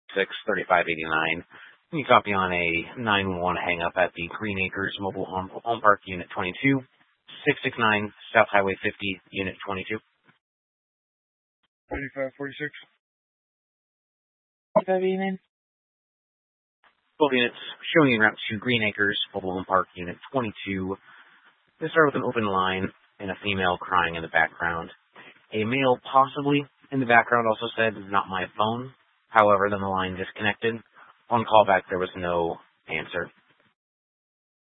63589. You copy on a 911 hang-up at the Green Acres Mobile Home Park, Unit 22, 669 South Highway 50, Unit 22. 3546. 3589. Both units showing en route to Green Acres Mobile Home Park, Unit 22. They start with an open line and a female crying in the background. A male possibly in the background also said, "Not my phone." However, then the line disconnected. On callback, there was no answer.